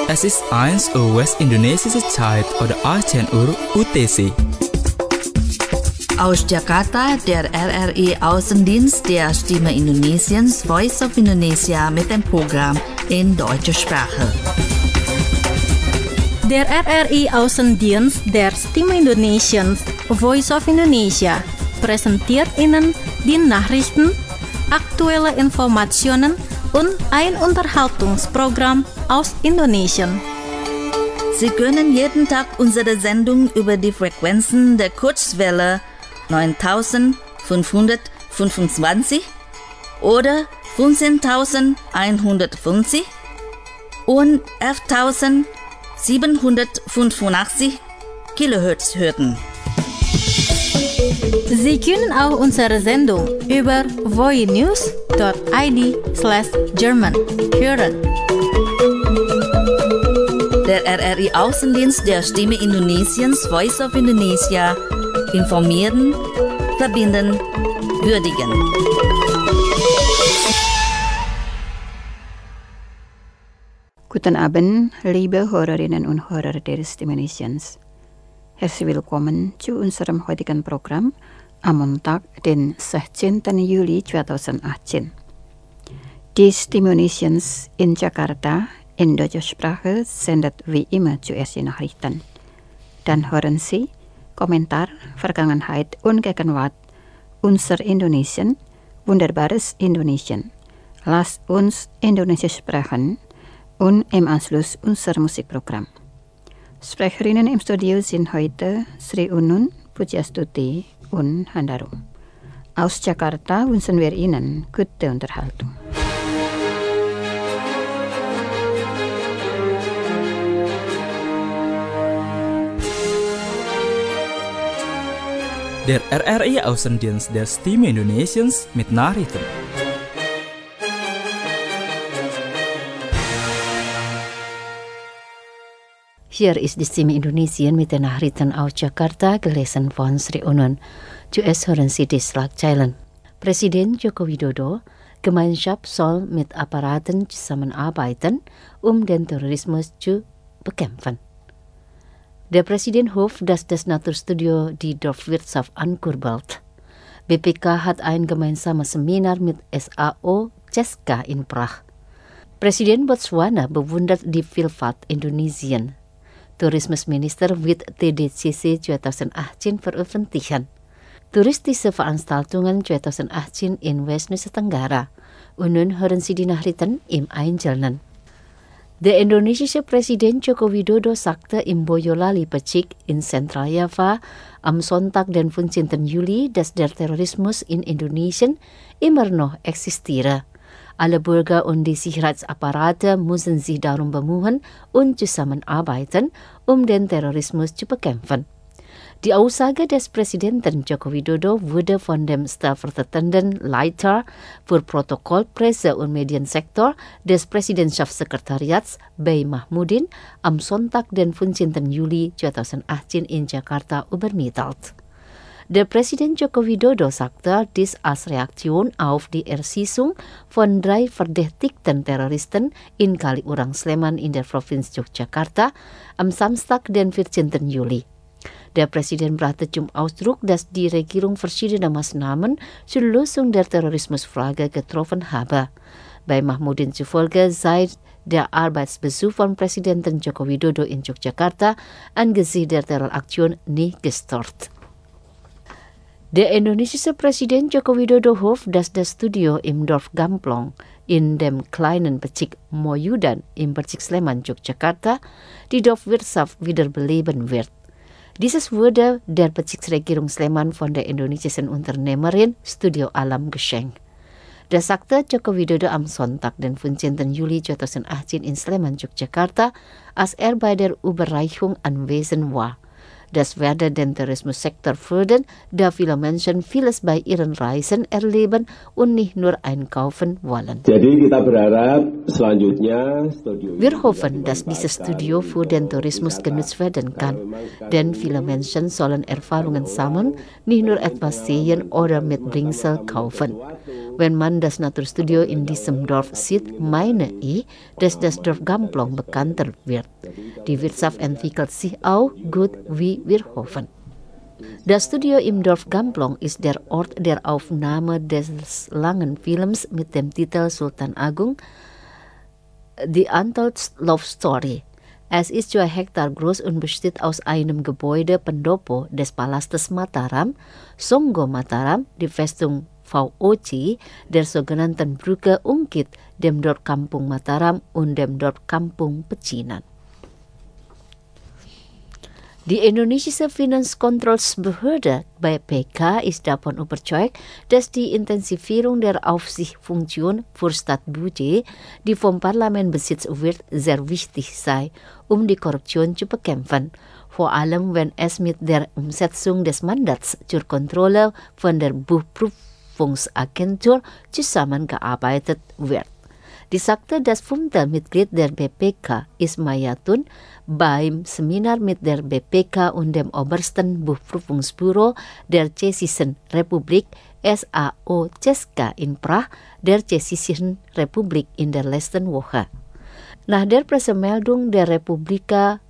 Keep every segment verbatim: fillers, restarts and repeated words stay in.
Es ist eins Uhr West-Indonesische Zeit oder achtzehn Uhr U T C. Aus Jakarta, der R R I Außendienst der Stimme Indonesiens Voice of Indonesia mit dem Programm in deutscher Sprache. Der R R I Außendienst der Stimme Indonesiens Voice of Indonesia präsentiert Ihnen die Nachrichten, aktuelle Informationen und ein Unterhaltungsprogramm aus Indonesien. Sie können jeden Tag unsere Sendung über die Frequenzen der Kurzwelle neuntausendfünfhundertfünfundzwanzig oder fünfzehntausendeinhundertfünfzig und elftausendsiebenhundertfünfundachtzig Kilohertz hören. Sie können auch unsere Sendung über voinews dot i d slash German hören. Der R R I Außendienst der Stimme Indonesiens Voice of Indonesia informieren, verbinden, würdigen. Guten Abend, liebe Hörerinnen und Hörer der Stimme Indonesiens. Herzlich willkommen zu unserem heutigen Programm am Montag, den sechzehnten Juli zweitausendachtzehn. Die Stimme Indonesiens in Jakarta in deutscher Sprache sendet wie immer zuerst die Nachrichten. Dann hören Sie Kommentar, Vergangenheit und Gegenwart, unser Indonesien, wunderbares Indonesien. Lasst uns Indonesisch sprechen und im Anschluss unser Musikprogramm. Sprecherinnen im Studio sind heute Sri Unun, Pujastuti und Handarum. Aus Jakarta wünschen wir Ihnen gute Unterhaltung. Der R R I Außendienst der Stimme Indonesiens mit Nachrichten. Hier ist die Stimme Indonesien mit den Nachrichten aus Jakarta, gelesen von Sri Unun. Zuerst hören Sie die Schlagzeilen. Presiden Joko Widodo, Gemeinschaft soll mit Apparaten zusammenarbeiten, um den Terrorismus zu bekämpfen. Der Präsident hofft, dass das Naturstudio die Dorfwirtschaft ankurbelt. B P K hat ein gemeinsames Seminar mit S A O Ceska in Prag. Presiden Botswana bewundert die Vielfalt Indonesien. Tourismusminister wird T D C C zweitausendachtzehn veröffentlichen. Touristische Veranstaltungen zweitausendachtzehn in West-Nusa Tenggara. Und nun hören Sie die Nachrichten im Einzelnen. Der indonesische Präsident Joko Widodo sagte im Boyolali Pecik in Zentraljava am Sonntag, den fünfzehnten Juli, dass der Terrorismus in Indonesien immer noch existiere. Alle Bürger und die Sicherheitsapparate müssen sich darum bemühen und zusammenarbeiten, um den Terrorismus zu bekämpfen. Die Aussage des Präsidenten Joko Widodo wurde von dem stellvertretenden Leiter für Protokoll, Presse und Mediensektor des Präsidentschaftssekretariats Bey Mahmudin am Sonntag, den fünfzehnten Juli zweitausendachtzehn in Jakarta übermittelt. Der Präsident Joko Widodo sagte dies als Reaktion auf die Erschießung von drei verdächtigten Terroristen in Kaliurang Sleman in der Provinz Yogyakarta am Samstag, den vierzehnten Juli. Der Präsident brachte zum Ausdruck, dass die Regierung verschiedene Maßnahmen zur Lösung der Terrorismusfrage getroffen habe. Bei Mahmudin zufolge sei der Arbeitsbesuch von Präsidenten Joko Widodo in Yogyakarta angesichts der Terroraktion nicht gestört. Der indonesische Präsident Joko Widodo hofft, dass das Studio im Dorf Gamplong in dem kleinen Pecik Moyudan im Pecik Sleman, Yogyakarta, die Dorfwirtschaft wiederbeleben wird. Dieses wurde der Bezirksregierung Sleman von der indonesischen Unternehmerin Studio Alam geschenkt. Das sagte Joko Widodo am Sonntag, den fünfzehnten Juli zweitausendachtzehn in Sleman, Yogyakarta, als er bei der Überreichung anwesend war. Das werden den Tourismussektor fördern, da viele Menschen vieles bei ihren Reisen erleben und nicht nur einkaufen wollen. Jadi kita berharap selanjutnya studio Wir hoffen, dass dieses Studio für den Tourismus genutzt werden kann, denn viele Menschen sollen Erfahrungen sammeln, nicht nur etwas sehen oder mit Bringsel kaufen. Wenn man das Naturstudio in diesem Dorf sieht, meine ich, dass das Dorf Gamplong bekannter wird. Die Wirtschaft entwickelt sich auch gut, wie wir hoffen. Das Studio im Dorf Gamplong ist der Ort der Aufnahme des langen Films mit dem Titel Sultan Agung, The Untold Love Story. Es ist zwei Hektar groß und besteht aus einem Gebäude Pendopo des Palastes Mataram, Songgo Mataram, die Festung V O C, der sogenannten Brücke Ungkit, dem Dorf Kampung Mataram und dem Dorf Kampung Pecinan. Die indonesische Finanzkontrollbehörde B P K ist davon überzeugt, dass die Intensivierung der Aufsichtsfunktion für Staatsbudget, die vom Parlament besitzt wird, sehr wichtig sei, um die Korruption zu bekämpfen. Vor allem, wenn es mit der Umsetzung des Mandats zur Kontrolle von der Buchprüfungsagentur zusammengearbeitet wird. Die sagte das fünfte Mitglied der B P K, Ismayatun, beim Seminar mit der B P K und dem obersten Buchprüfungsbüro der Tschechischen Republik S A O Česká in Prag, der Tschechischen Republik in der letzten Woche. Nach der Pressemeldung der Republika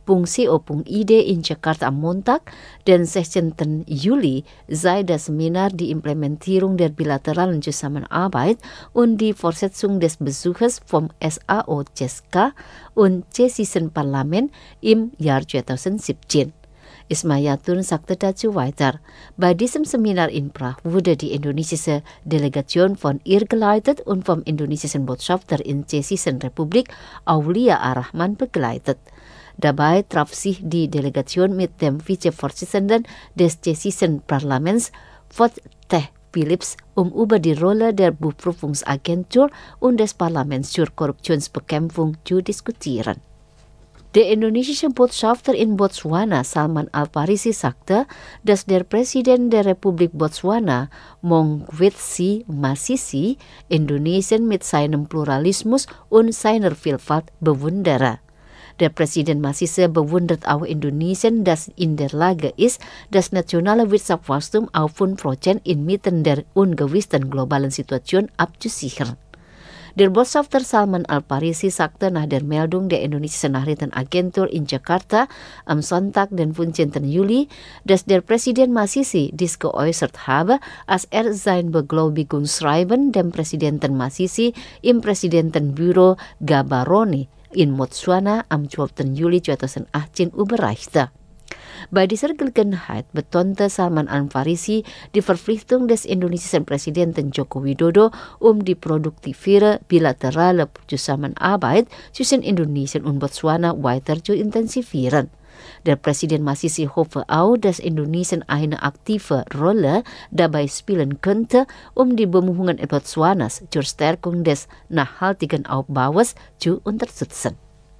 .co.id in Jakarta am Montag, den sechzehnten Juli, sei das Seminar die Implementierung der bilateralen Zusammenarbeit und die Fortsetzung des Besuches vom S A O Česká und Tschechischen Parlament im Jahr zweitausendsiebzehn. Ismayatun sagte dazu weiter, bei diesem Seminar in Prag wurde die indonesische Delegation von ihr geleitet und vom indonesischen Botschafter in Tschechischen Republik Aulia Ar-Rahman begleitet. Dabei traf sich die Delegation mit dem Vizevorsitzenden des tschechischen Parlaments, Vojtěch Philips, um über die Rolle der Buchprüfungsagentur und des Parlaments zur Korruptionsbekämpfung zu diskutieren. Der indonesische Botschafter in Botswana, Salman Al-Farisi, sagte, dass der Präsident der Republik Botswana, Mokgweetsi Masisi, Indonesien mit seinem Pluralismus und seiner Vielfalt bewundere. Der Präsident Masisi bewundert auch Indonesien, das in der Lage ist, das nationale Wirtschaftswachstum auf fünf Prozent inmitten der ungewissen globalen Situation abzusichern. Der Botschafter Salman Al-Farisi sagte nach der Meldung der indonesischen Nachrichtenagentur in Jakarta am Sonntag, den fünfzehnten Juli, dass der Präsident Masisi dies geäußert habe, als er sein Beglaubigungsschreiben dem Präsidenten Masisi im Präsidentenbüro Gaborone in Botswana am zwölften Juli zweitausendachtzehn überreichte. Bei dieser Gelegenheit betonte Salman Al-Farisi die Verpflichtung des indonesischen Präsidenten Joko Widodo, um die produktivere bilaterale Zusammenarbeit zwischen Indonesien und Botswana weiter zu intensivieren. Der Präsident Masisi hoffe auch, dass Indonesien eine aktive Rolle dabei spielen könnte, um die Bemühungen Botswanas zur Stärkung des nachhaltigen Aufbaus zu unterstützen.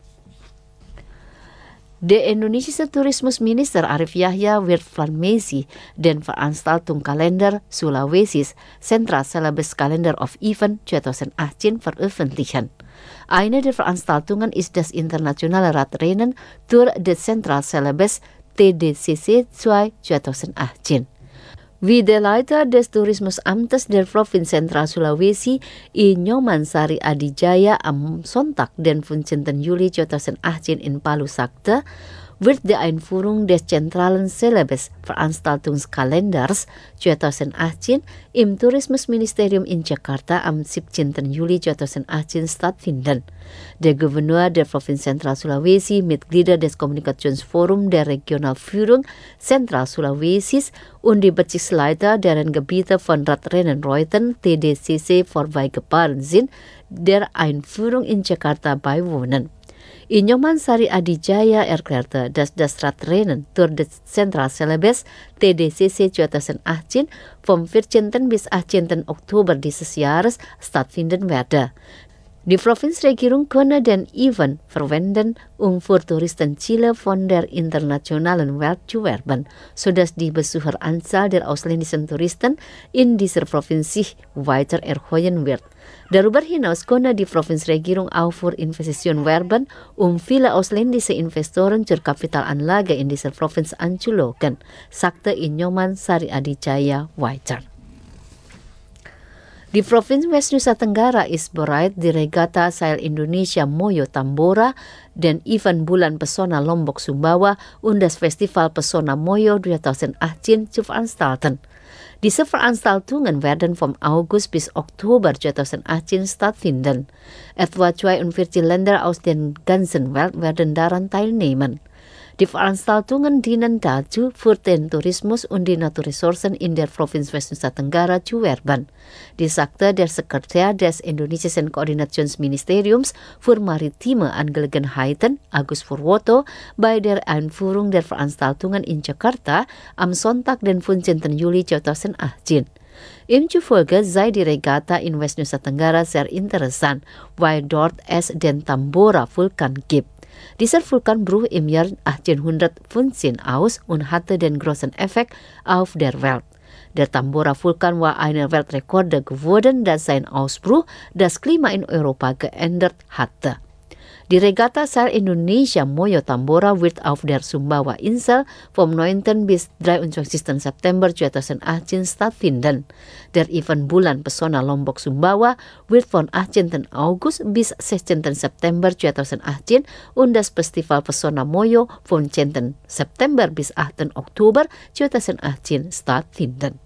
Der indonesische Tourismusminister Arif Yahya wird planmäßig den Veranstaltungskalender Sulawesi's Central Celebes Calendar of Event zweitausendachtzehn veröffentlichen. Eine der Veranstaltungen ist das internationale Radrennen Tour de Central Celebes T D C C zwei zweitausendachtzehn. Wie der Leiter des Tourismusamtes der Provinz Zentral Sulawesi, I Nyoman Sari Adijaya, am Sonntag, den fünfzehnten Juli zweitausendachtzehn in Palu sagte, wird die Einführung des zentralen Celebes Veranstaltungskalenders zweitausendachtzehn im Tourismusministerium in Jakarta am siebzehnten Juli zweitausendachtzehn stattfinden. Der Gouverneur der Provinz Zentral Sulawesi, Mitglieder des Kommunikationsforums der Regionalführung Zentral Sulawesis und die Bezirksleiter, deren Gebiete von Radrennenreuten T D C C vorbeigefahren sind, der Einführung in Jakarta beiwohnen. I Nyoman Sari Adijaya erklärte, dass das Radrennen Tour de Central Celebes T D C C zweitausendachtzehn vom vierzehnten bis achtzehnten Oktober dieses Jahres stattfinden werde. Die Provinzregierung könne den Event verwenden, um für Touristen Chile von der internationalen Welt zu werben, sodass die Besucheranzahl der ausländischen Touristen in dieser Provinz weiter erhöhen wird. Darüber hinaus könne die Provinzregierung auch für Investitionen werben, um viele ausländische Investoren zur Kapitalanlage in dieser Provinz anzulocken, sagte Inyoman Sari Adicaya weiter. Die Provinz West Nusa Tenggara ist bereit, die Regatta Sail Indonesia Moyo Tambora, den Event Bulan Pesona Lombok Sumbawa und das Festival Pesona Moyo zweitausendachtzehn zu veranstalten. Diese Veranstaltungen werden vom August bis Oktober zweitausendachtzehn stattfinden. Etwa zweiundvierzig Länder aus der ganzen Welt werden daran teilnehmen. Die Veranstaltungen dienen dazu, für den Tourismus und die Naturressourcen in der Provinz West Nusa Tenggara zu werben. Dies sagte der Sekretär des indonesischen Koordinationsministeriums für maritime Angelegenheiten, Agus Purwoto, bei der Einführung der Veranstaltungen in Jakarta am Sonntag, den fünfzehnten Juli zweitausendachtzehn. Ihm zufolge sei die Regatta in West Nusa Tenggara sehr interessant, weil dort es den Tambora-Vulkan gibt. Dieser Vulkan brach im Jahr achtzehnhundertfünfzehn aus und hatte den großen Effekt auf der Welt. Der Tambora-Vulkan war eine Weltrekorde geworden, da sein Ausbruch das Klima in Europa geändert hatte. Die Regatta Sail Indonesia Moyo Tambora wird auf der Sumbawa-Insel vom neunten bis dreiundzwanzigsten September zweitausendachtzehn stattfinden. Der Event Bulan Pesona Lombok Sumbawa wird von achtzehnten August bis sechzehnten September zweitausendachtzehn und das Festival Pesona Moyo vom zehnten September bis achten Oktober zweitausendachtzehn stattfinden.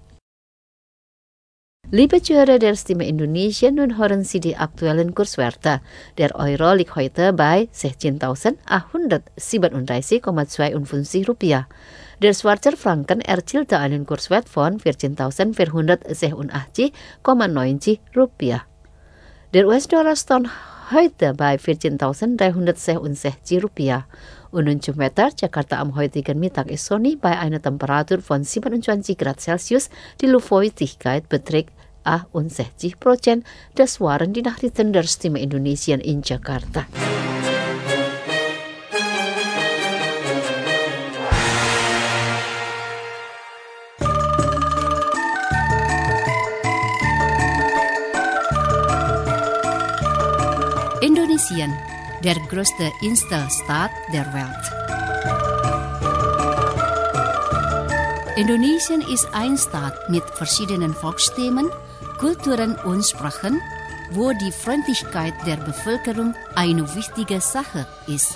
Liebe Zuhörer der Stimme Indonesia, nun hören Sie die aktuellen Kurswerte. Der Euro liegt heute bei sechzehntausendachthundertsiebenunddreißig Komma zweiundfünfzig Rupiah. Der Schweizer Franken erzielte einen Kurswert von vierzehntausendvierhundertsechsundachtzig Komma neunzig Rupiah. Der U S-Dollar stand heute bei vierzehntausenddreihundertsechsundsechzig Rupiah. Und nun zum Wetter. Jakarta am heutigen Mittag ist sonnig bei einer Temperatur von siebenundzwanzig Grad Celsius. Die Luftfeuchtigkeit beträgt achtundsechzig Prozent. Das waren die Nachrichten der Stimme Indonesia in Jakarta. Indonesien, der größte Inselstaat der Welt. Indonesien ist ein Staat mit verschiedenen Volksstämmen, Kulturen und Sprachen, wo die Freundlichkeit der Bevölkerung eine wichtige Sache ist.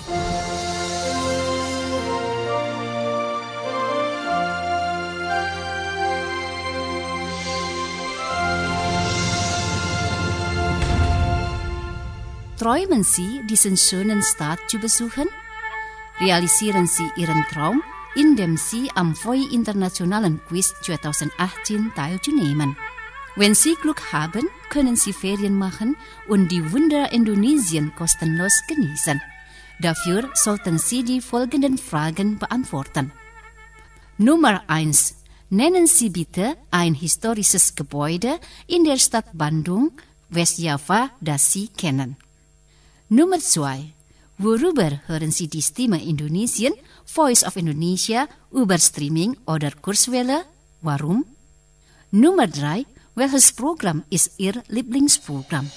Träumen Sie, diesen schönen Staat zu besuchen? Realisieren Sie Ihren Traum, indem Sie am V O I Internationalen Quiz zweitausendachtzehn teilzunehmen. Wenn Sie Glück haben, können Sie Ferien machen und die Wunder Indonesien kostenlos genießen. Dafür sollten Sie die folgenden Fragen beantworten. Nummer eins. Nennen Sie bitte ein historisches Gebäude in der Stadt Bandung, Westjava, das Sie kennen. Nummer zwei. Worüber hören Sie die Stimme Indonesien, Voice of Indonesia, über Streaming oder Kurswelle? Warum? Nummer drei. Welches Programm ist Ihr Lieblingsprogramm?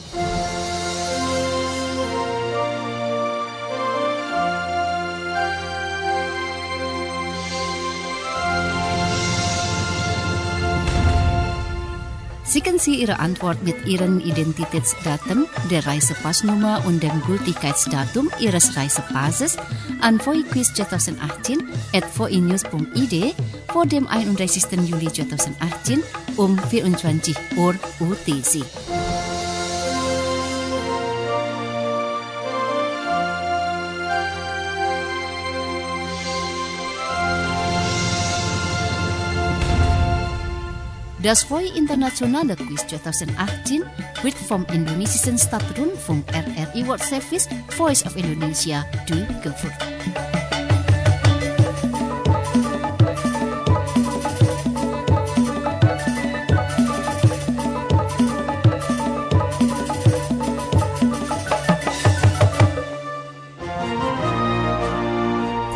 Schicken Sie Ihre Antwort mit Ihren Identitätsdaten, der Reisepassnummer und dem Gültigkeitsdatum Ihres Reisepasses an V O I Quiz zweitausendachtzehn at voinews punkt i d vor dem einunddreißigsten Juli zweitausendachtzehn um vierundzwanzig Uhr U T C. Das V O I Internationale Quiz zweitausendachtzehn wird vom indonesischen Staatsrundfunk R R I World Service Voice of Indonesia durchgeführt.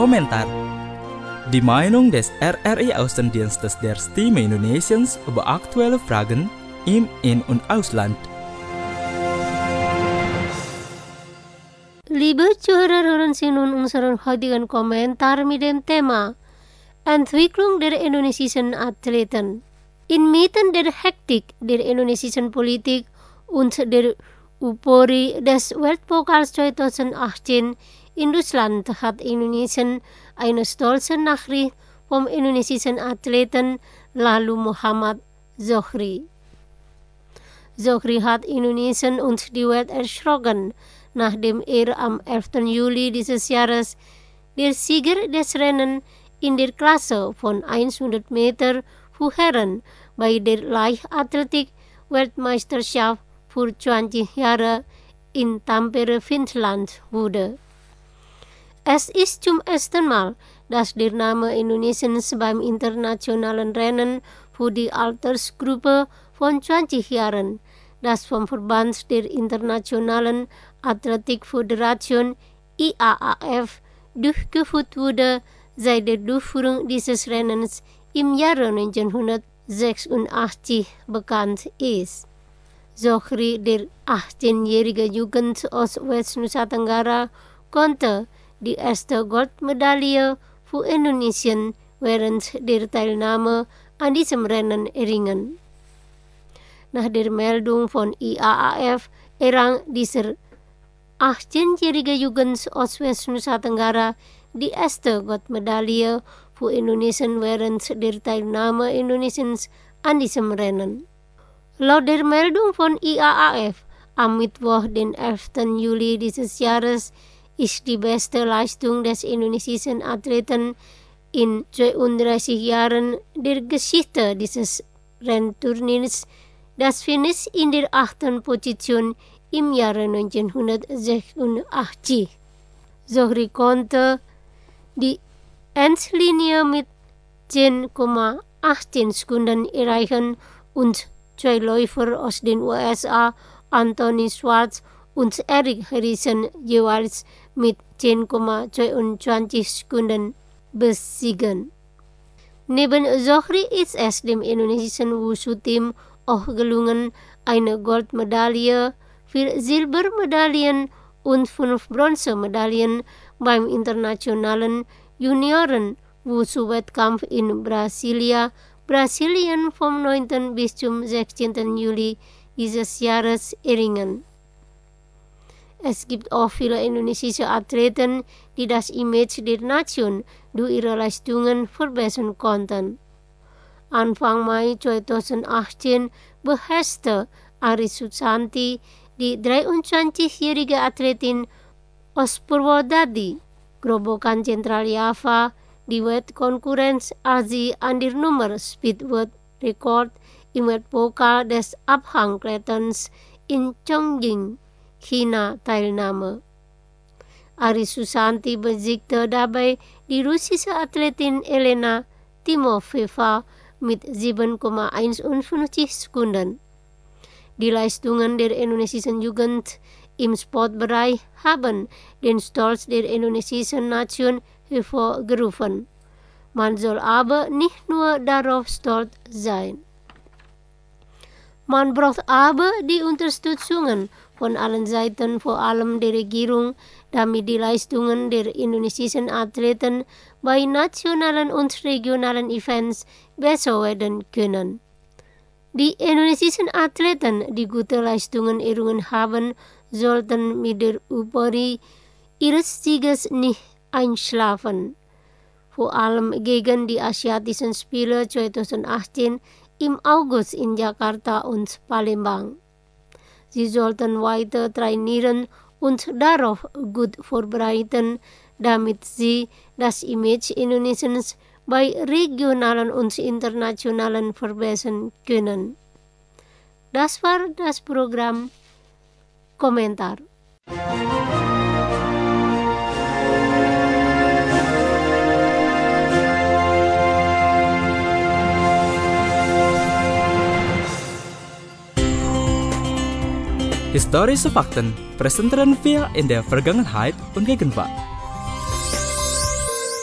Kommentar. Die Meinung des R R I-Außendienstes der Stimme Indonesiens über aktuelle Fragen im In- und Ausland. Liebe Zuhörerinnen und unseren heutigen Kommentar mit dem Thema Entwicklung der indonesischen Athleten. Inmitten der Hektik der indonesischen Politik und der Euphorie des Weltpokals zwanzig achtzehn in Russland hat Indonesien eine stolze Nachricht vom indonesischen Athleten Lalu Muhammad Zohri. Zohri hat Indonesien und die Welt erschrocken, nachdem er am elften Juli dieses Jahres der Sieger des Rennen in der Klasse von hundert Meter für Herren bei der Leichtathletik-Weltmeisterschaft für zwanzig Jahre in Tampere, Finnland wurde. Es ist zum ersten Mal, dass der Name Indonesiens beim internationalen Rennen für die Altersgruppe von zwanzig Jahren, das vom Verband der Internationalen Athletikföderation I A A F durchgeführt wurde, seit der Durchführung dieses Rennens im Jahre neunzehnhundertsechsundachtzig bekannt ist. Zohri, der achtzehnjährige Jugend aus West-Nusa Tenggara, konnte die erste Goldmedaille für Indonesien während der Teilnahme an diesem Rennen erringen. Nach der Meldung von I A A F errang dieser achtzehnjährige Jugend aus West-Nusa Tenggara die erste Goldmedaille für Indonesien während der Teilnahme Indonesiens an diesem Rennen. Laut der Meldung von I A A F am Mittwoch, den elften Juli dieses Jahres, ist die beste Leistung des indonesischen Athleten in zweiunddreißig Jahren der Geschichte dieses Rennturniers das Finish in der achten Position im Jahre neunzehnhundertsechsundachtzig. Zohri konnte die Endlinie mit zehn Komma achtzehn Sekunden erreichen und zwei Läufer aus den U S A, Anthony Schwartz und Eric Harrison, jeweils mit zehn Komma zweiundzwanzig Sekunden besiegen. Neben Zohri ist es dem indonesischen Wushu-Team auch gelungen, eine Goldmedaille, vier Silbermedaillen und fünf Bronzemedaillen beim internationalen Junioren-Wushu-Wettkampf in Brasilia, Brasilien vom neunten bis zum sechzehnten Juli dieses Jahres erringen. Es gibt auch viele indonesische Athleten, die das Image der Nation durch ihre Leistungen verbessern konnten. Anfang Mai zweitausendachtzehn beherrschte Aris Susanti, die dreiundzwanzigjährige Athletin aus Purwodadi, Grobogan Zentral Java, die Wettkonkurrenz Azi an der Nummer Speedword-Rekord im Weltpokal des Abhangkletterns in Chongqing, China, teilnahm. Aris Susanti besiegte dabei die russische Athletin Elena Timofeeva mit sieben Komma einundfünfzig Sekunden. Die Leistungen der indonesischen Jugend im Sportbereich haben den Stolz der indonesischen Nation hervorgerufen. Man soll aber nicht nur darauf stolz sein. Man braucht aber die Unterstützung von allen Seiten, vor allem der Regierung, damit die Leistungen der indonesischen Athleten bei nationalen und regionalen Events besser werden können. Die indonesischen Athleten, die gute Leistungen errungen haben, sollten mit der Euphorie ihres Sieges nicht einschlafen. Vor allem gegen die Asiatischen Spiele zweitausendachtzehn im August in Jakarta und Palembang. Sie sollten weiter trainieren und darauf gut vorbereiten, damit sie das Image Indonesiens bei regionalen und internationalen verbessern können. Das war das Programm Kommentar. Historische Fakten präsentieren wir in der Vergangenheit und Gegenwart.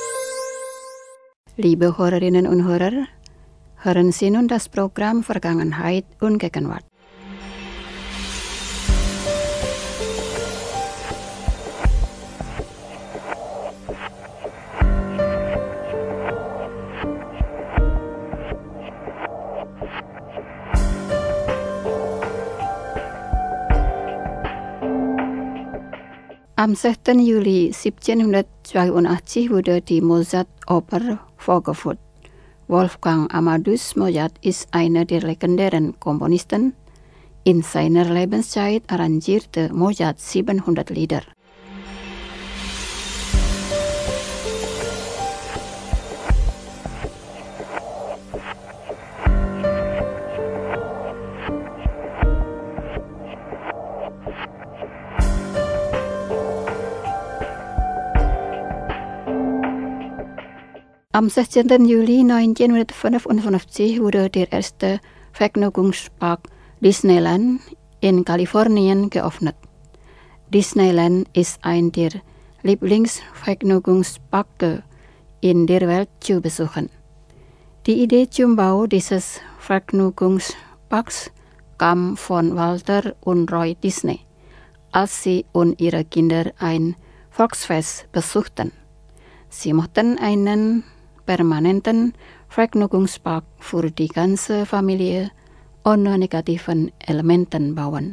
Liebe Hörerinnen und Hörer, hören Sie nun das Programm Vergangenheit und Gegenwart. Am sechsten Juli siebzehnhundertzweiundachtzig wurde die Mozart-Oper vorgeführt. Wolfgang Amadeus Mozart ist einer der legendären Komponisten. In seiner Lebenszeit arrangierte Mozart siebenhundert Lieder. Am sechzehnten Juli neunzehnhundertfünfundfünfzig wurde der erste Vergnügungspark Disneyland in Kalifornien geöffnet. Disneyland ist ein der Lieblingsvergnügungsparke in der Welt zu besuchen. Die Idee zum Bau dieses Vergnügungsparks kam von Walter und Roy Disney, als sie und ihre Kinder ein Volksfest besuchten. Sie mochten einen permanenten Vergnügungspark für die ganze Familie ohne negativen Elementen bauen.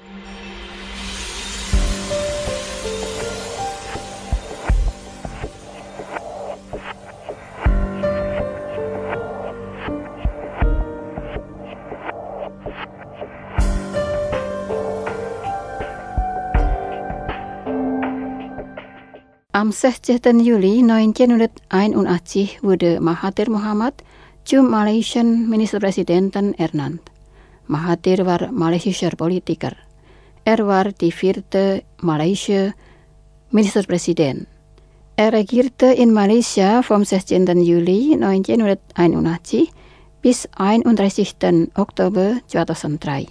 Am sechzehnten Juli neunzehnhunderteinundachtzig wurde Mahathir Mohamad zum malaysischen Ministerpräsidenten ernannt. Mahathir war malaysischer Politiker. Er war der vierte malaysische Ministerpräsident. Er regierte in Malaysia vom sechzehnten Juli neunzehnhunderteinundachtzig bis einunddreißigsten Oktober zweitausenddrei.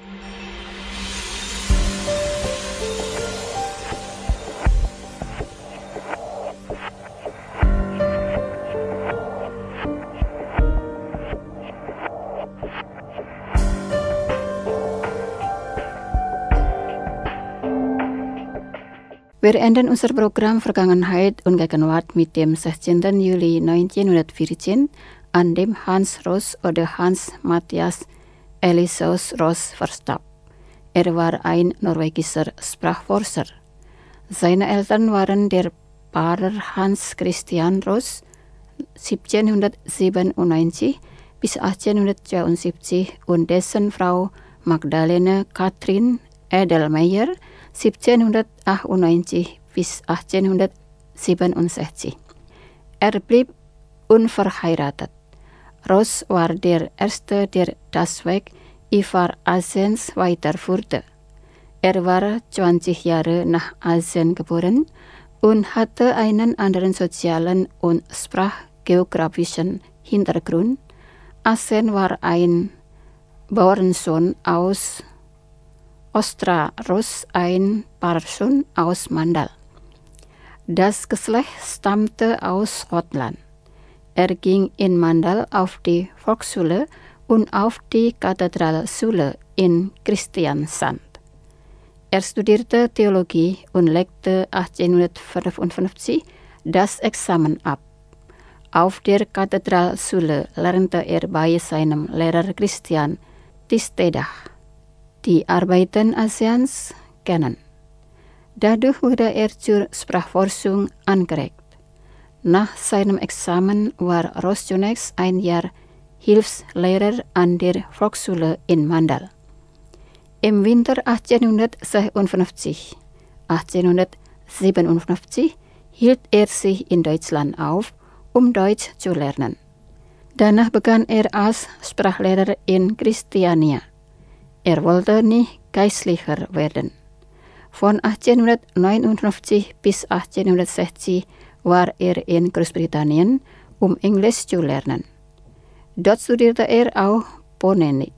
Wir enden unser Programm Vergangenheit und Gegenwart mit dem sechzehnten Juli neunzehnhundertvierzehn, an dem Hans Ross oder Hans Matthias Eliseus Ross verstarb. Er war ein norwegischer Sprachforscher. Seine Eltern waren der Pfarrer Hans Christian Ross siebzehnhundertsiebenundneunzig bis achtzehnhundertzweiundsiebzig und dessen Frau Magdalene Katrin Edelmeier siebzehnhundertachtundneunzig bis achtzehnhundertsiebenundsechzig. Er blieb unverheiratet. Ross war der Erste, der das Werk Ivar Azens weiterführte. Er war zwanzig Jahre nach Azen geboren und hatte einen anderen sozialen und sprachgeografischen Hintergrund. Azen war ein Bauernsohn aus Ostra, Ross ein Pfarrsohn aus Mandal. Das Geschlecht stammte aus Schottland. Er ging in Mandal auf die Volksschule und auf die Kathedralschule in Kristiansand. Er studierte Theologie und legte achtzehnhundertfünfundfünfzig das Examen ab. Auf der Kathedralschule lernte er bei seinem Lehrer Christian Tistedach die Arbeiten Asiens kennen. Dadurch wurde er zur Sprachforschung angeregt. Nach seinem Examen war Ross zunächst ein Jahr Hilfslehrer an der Volksschule in Mandal. Im Winter achtzehnhundertsechsundfünfzig achtzehnhundertsiebenundfünfzig hielt er sich in Deutschland auf, um Deutsch zu lernen. Danach begann er als Sprachlehrer in Christiania. Er wollte nicht Geistlicher werden. Von achtzehnhundertneunundfünfzig bis achtzehnhundertsechzig war er in Großbritannien, um Englisch zu lernen. Dort studierte er auch Phonetik.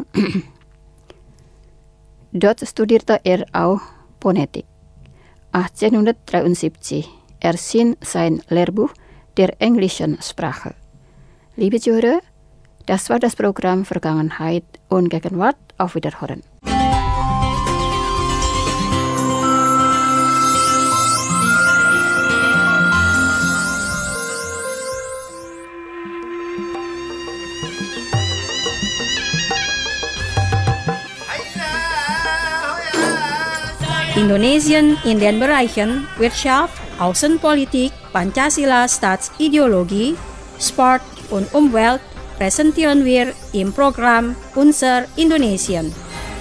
Dort studierte er auch Phonetik. achtzehnhundertdreiundsiebzig erschien sein Lehrbuch der englischen Sprache. Liebe Zuhörer, das war das Programm Vergangenheit und Gegenwart. Auf Wiederhören. Indonesien in den Bereichen Wirtschaft, Außenpolitik, Pancasila Staatsideologie, Sport und Umwelt präsentieren wir im Programm Unser Indonesien.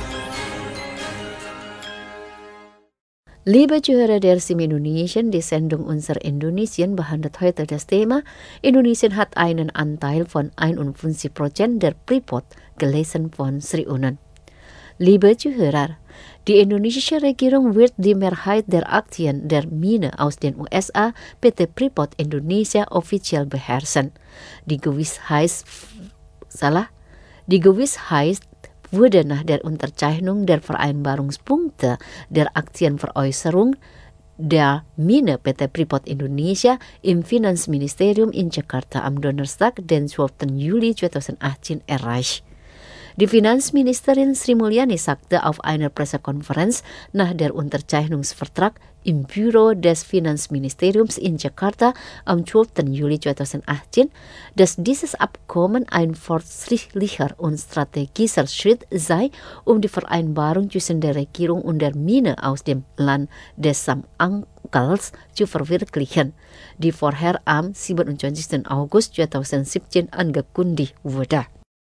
Liebe Zuhörer der Stimme Indonesien, die Sendung Unser Indonesien behandelt heute das Thema Indonesien hat einen Anteil von einundfünfzig Prozent der Freeport, gelesen von Sri Unen. Liebe Zuhörer, die indonesische Regierung wird die Mehrheit der Aktien der Mine aus den U S A P T Freeport Indonesia offiziell beherrschen. Die Gewissheit, salah, die Gewissheit wurde nach der Unterzeichnung der Vereinbarungspunkte der Aktienveräußerung der Mine P T Freeport Indonesia im Finanzministerium in Jakarta am Donnerstag, den zwölften Juli zweitausendachtzehn erreicht. Die Finanzministerin Sri Mulyani sagte auf einer Pressekonferenz nach der Unterzeichnungsvertrag im Büro des Finanzministeriums in Jakarta am zwölften Juli zweitausendachtzehn, dass dieses Abkommen ein fortschrittlicher und strategischer Schritt sei, um die Vereinbarung zwischen der Regierung und der Mine aus dem Land des Samangkals zu verwirklichen, die vorher am siebenundzwanzigsten August zweitausendsiebzehn angekündigt wurde.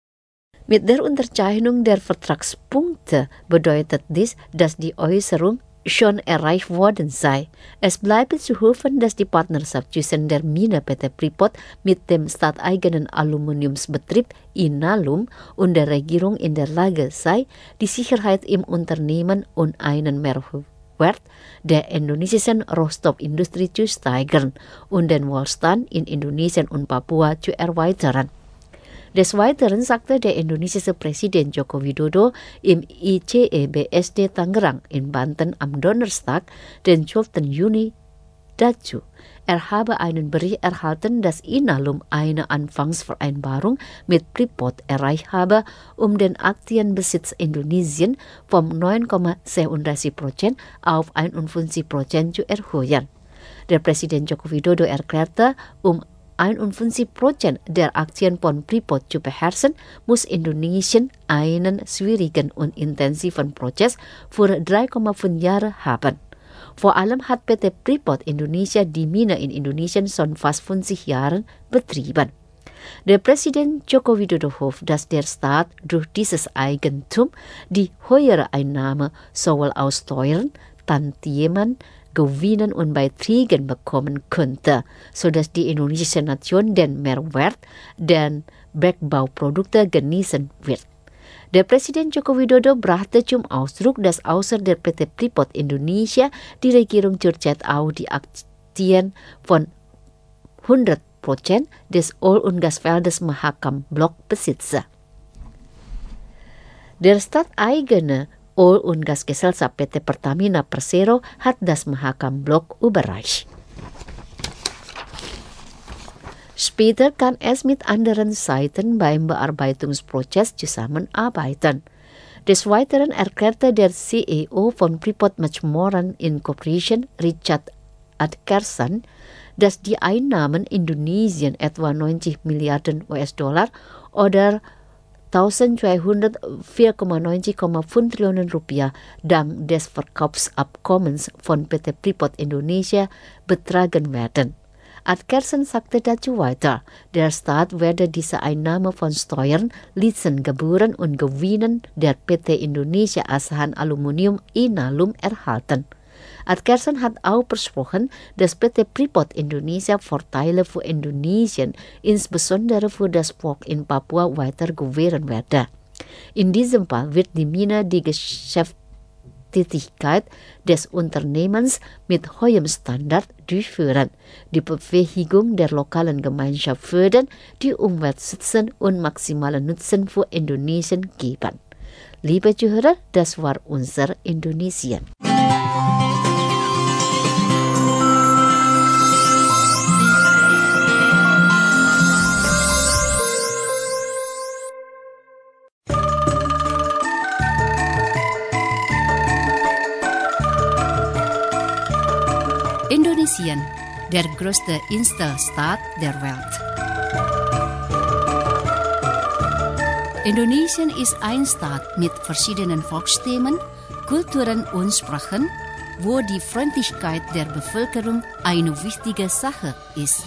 Mit der Unterzeichnung der Vertragspunkte bedeutet dies, dass die Äußerung schon erreicht worden sei. Es bleibt zu hoffen, dass die Partnerschaft zwischen der Mine P T Freeport mit dem staateigenen Aluminiumsbetrieb Inalum und der Regierung in der Lage sei, die Sicherheit im Unternehmen und einen Mehrwert der indonesischen Rohstoffindustrie zu steigern und den Wohlstand in Indonesien und Papua zu erweitern. Des Weiteren sagte der indonesische Präsident Joko Widodo im I C E B S D Tangerang in Banten am Donnerstag, den zwölften Juni, dazu. Er habe einen Bericht erhalten, dass Inalum eine Anfangsvereinbarung mit Freeport erreicht habe, um den Aktienbesitz Indonesien vom neun Komma siebenunddreißig Prozent auf einundfünfzig Prozent zu erhöhen. Der Präsident Joko Widodo erklärte, um einundfünfzig Prozent der Aktien von Freeport zu beherrschen, muss Indonesien einen schwierigen und intensiven Prozess für drei Komma fünf Jahre haben. Vor allem hat P T Freeport Indonesia die Mine in Indonesien schon fast fünfzig Jahren betrieben. Der Präsident Joko Widodo hofft, dass der Staat durch dieses Eigentum die höhere Einnahme sowohl aus Steuern, Tantiemen, Gewinnen und Beiträgen bekommen könnte, sodass die indonesische Nation den Mehrwert der Bergbauprodukte genießen wird. Der Präsident Joko Widodo brachte zum Ausdruck, dass außer der P T Freeport Indonesia die Regierung zurzeit auch die Aktien von hundert Prozent des Öl- und Gasfeldes Mahakam Block besitze. Der staateigene Öl- und Gasgesellschaft P T Pertamina Persero hat das Mahakam Block überreicht. Später kann es mit anderen Seiten beim Bearbeitungsprozess zusammenarbeiten. Des Weiteren erklärte der C E O von Freeport McMoran Incorporation, Richard Adkerson, dass die Einnahmen Indonesien etwa neunzig Milliarden U S-Dollar oder eintausendzweihundertvier Komma neunzig Komma fünf Trillionen Rupiah dank des Verkaufsabkommens von P T Freeport Indonesia betragen werden. Adkerson sagte dazu weiter, der Staat werde diese Einnahme von Steuern, Lizengebühren und Gewinnen der P T Indonesia Asahan Aluminium Inalum erhalten. Adkerson hat auch versprochen, dass P T Freeport Indonesia Vorteile für Indonesien, insbesondere für das Volk in Papua, weiter gewähren werde. In diesem Fall wird die Mine die Geschäftstätigkeit des Unternehmens mit hohem Standard durchführen, die Befähigung der lokalen Gemeinschaft fördern, die Umwelt schützen und maximalen Nutzen für Indonesien geben. Liebe Zuhörer, das war unser Indonesien. der größte Inselstaat der Welt. Indonesien ist ein Staat mit verschiedenen Volksstämmen, Kulturen und Sprachen, wo die Freundlichkeit der Bevölkerung eine wichtige Sache ist.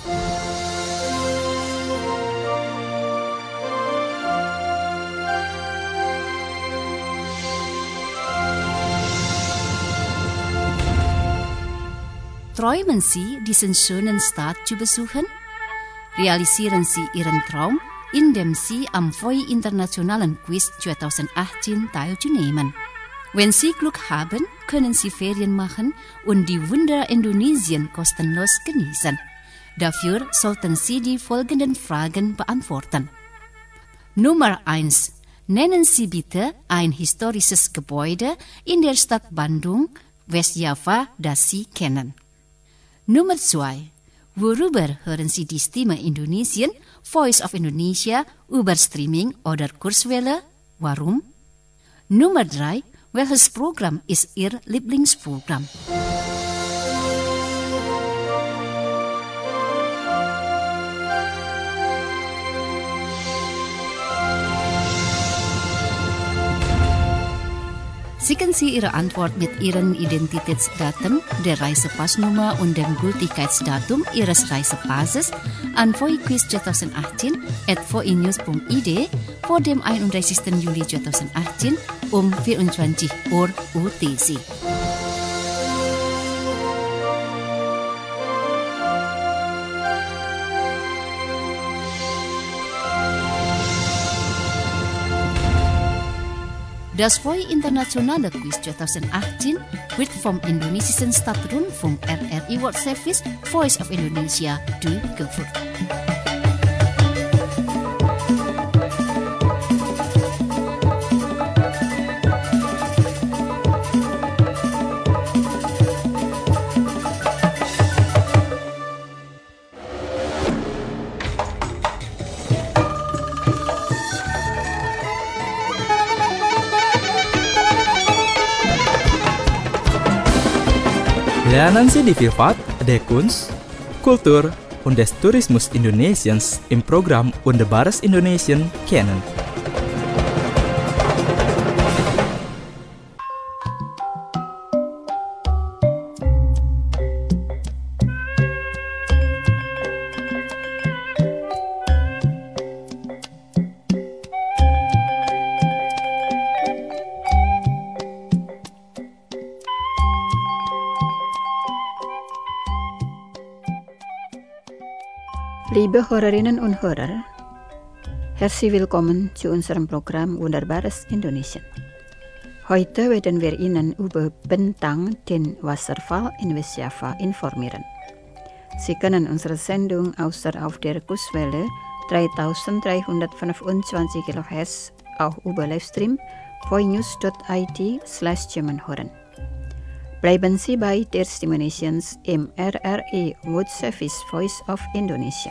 Träumen Sie, diesen schönen Staat zu besuchen? Realisieren Sie Ihren Traum, indem Sie am V O I Internationalen Quiz zwanzig achtzehn teilnehmen. Wenn Sie Glück haben, können Sie Ferien machen und die Wunder Indonesien kostenlos genießen. Dafür sollten Sie die folgenden Fragen beantworten. Nummer eins. Nennen Sie bitte ein historisches Gebäude in der Stadt Bandung, Westjava, das Sie kennen. Nummer zwei. Worüber hören Sie die Stimme Indonesien, Voice of Indonesia, über Streaming oder Kurzwelle? Warum? Nummer drei. Welches Programm ist Ihr Lieblingsprogramm? Schicken Sie Ihre Antwort mit Ihren Identitätsdaten, der Reisepassnummer und dem Gültigkeitsdatum Ihres Reisepasses an V O I Quiz zwanzig achtzehn at voinews punkt i d vor dem einunddreißigsten Juli zwanzig achtzehn um vierundzwanzig Uhr U T C. Das V O I Internationale Quiz zwanzig achtzehn wird vom indonesischen Staatsrundfunk R R I World Service Voice of Indonesia durchgeführt. Lernen Sie die Vielfalt der Kunst, Kultur und des Tourismus Indonesiens im Programm Wunderbares Indonesien kennen. Liebe Hörerinnen und Hörer, herzlich willkommen zu unserem Programm Wunderbares Indonesien. Heute werden wir Ihnen über Bentang, den Wasserfall in Westjava, informieren. Sie können unsere Sendung außer auf der Kurzwelle dreitausenddreihundertfünfundzwanzig Kilohertz auch über Livestream voinews punkt i d slash German hören. Bleiben Sie bei der Stimme Indonesiens im R R I World Service Voice of Indonesia.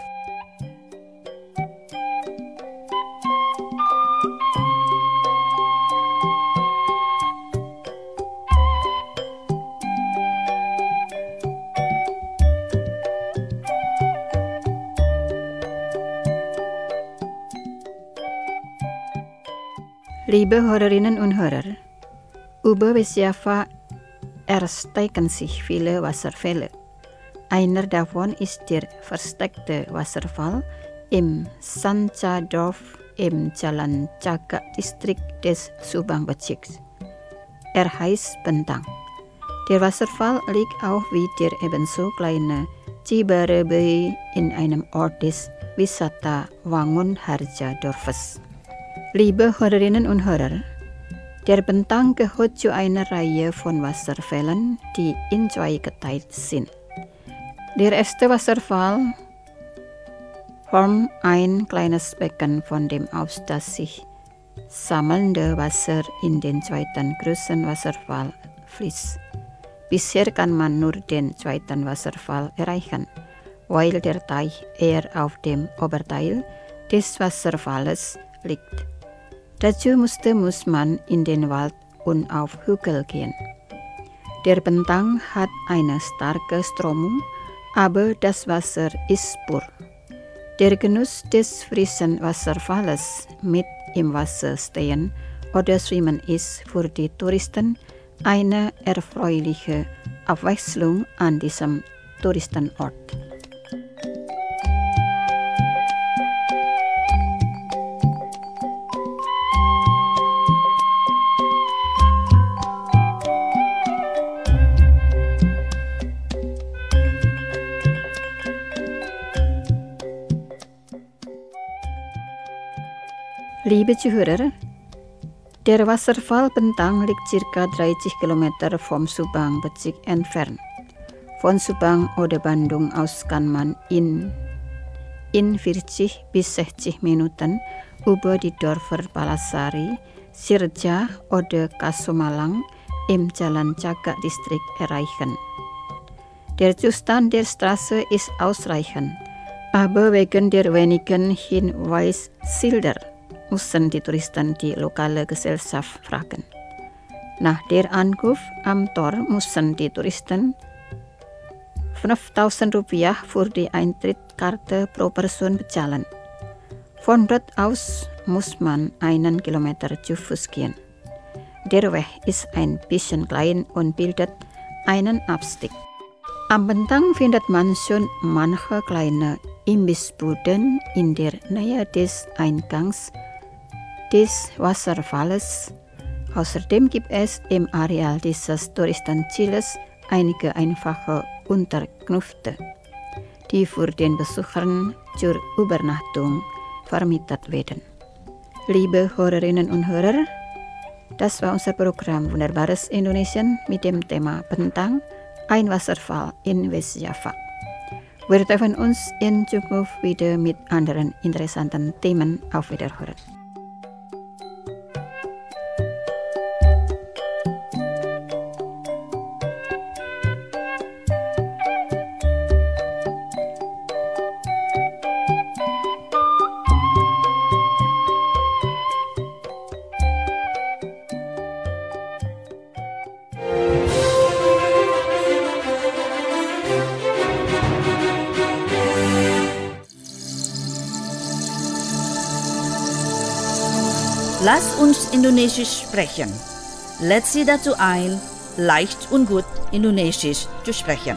Liebe Hörerinnen und Hörer, über Westjava erstrecken sich viele Wasserfälle. Einer davon ist der versteckte Wasserfall im Sancadorf im Jalan Cagak Distrik des Subang-Bezirks. Er heißt Bentang. Der Wasserfall liegt auch wie der ebenso kleine Cibarebei in einem Ort des Wisata Wangunharja Dorfes. Liebe Hörerinnen und Hörer, der Bentang gehört zu einer Reihe von Wasserfällen, die in zwei geteilt sind. Der erste Wasserfall formt ein kleines Becken, von dem aus das sich sammelnde Wasser in den zweiten großen Wasserfall fließt. Bisher kann man nur den zweiten Wasserfall erreichen, weil der Teich eher auf dem Oberteil des Wasserfalles liegt. Dazu musste muss man in den Wald und auf Hügel gehen. Der Bentang hat eine starke Strömung, aber das Wasser ist pur. Der Genuss des frischen Wasserfalls mit im Wasser stehen oder schwimmen ist für die Touristen eine erfreuliche Abwechslung an diesem Touristenort. Liebe Zuhörer, der Wasserfall Bentang liegt ca. dreißig Kilometer vom Subang-Bezirk entfernt. Von Subang oder Bandung aus kann man in, in vierzig bis sechzig Minuten über die Dörfer Palasari, Sirja oder Kasomalang im Jalan Cagak-Distrik erreichen. Der Zustand der Straße ist ausreichend, aber wegen der wenigen Hinweisschilder mussten die Touristen die lokale Gesellschaft fragen. Nach der Ankunft am Tor mussten die Touristen fünftausend Rupiah für die Eintrittskarte pro Person bezahlen. Von dort aus muss man einen Kilometer zu Fuß gehen. Der Weg ist ein bisschen klein und bildet einen Abstieg. Am Bentang findet man schon manche kleine Imbissbuden in der Nähe des Eingangs des Wasserfalls. Außerdem gibt es im Areal dieses Touristenziels einige einfache Unterkünfte, die für den Besuchern zur Übernachtung vermietet werden. Liebe Hörerinnen und Hörer, das war unser Programm Wunderbares Indonesien mit dem Thema Bentang, ein Wasserfall in Westjava. Wir treffen uns in Zukunft wieder mit anderen interessanten Themen. Auf Wiederhören. Lass uns Indonesisch sprechen. Lädt Sie dazu ein, leicht und gut Indonesisch zu sprechen.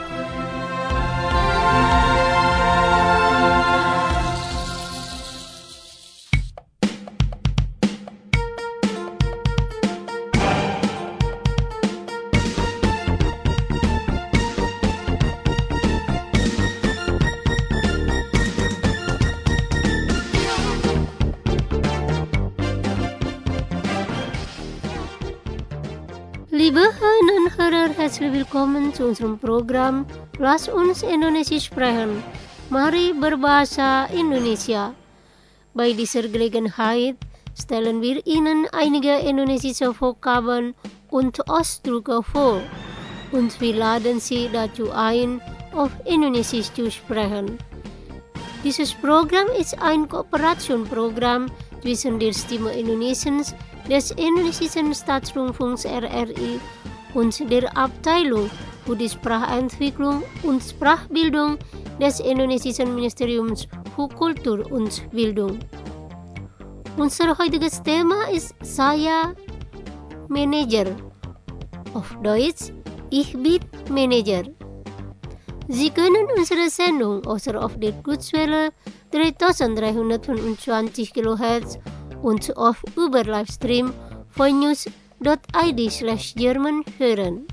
Liebe Hörerinnen und Hörer, herzlich willkommen zu unserem Programm Lass uns Indonesisch sprechen. Mari berbahasa Indonesia. Bei dieser Gelegenheit stellen wir Ihnen einige indonesische Vokabeln und Ausdrücke vor und wir laden Sie dazu ein, auf Indonesisch zu sprechen. Dieses Programm ist ein Kooperationsprogramm zwischen der Stimme Indonesiens des Indonesischen Staatsrundfunks R R I und der Abteilung für die Sprachentwicklung und Sprachbildung des Indonesischen Ministeriums für Kultur und Bildung. Unser heutiges Thema ist Saya Manager. Auf Deutsch, ich bin Manager. Sie können unsere Sendung außer auf der Kurzwelle dreitausenddreihundertfünfundzwanzig Kilohertz und auf über Livestream voinews dot i d slash German hören.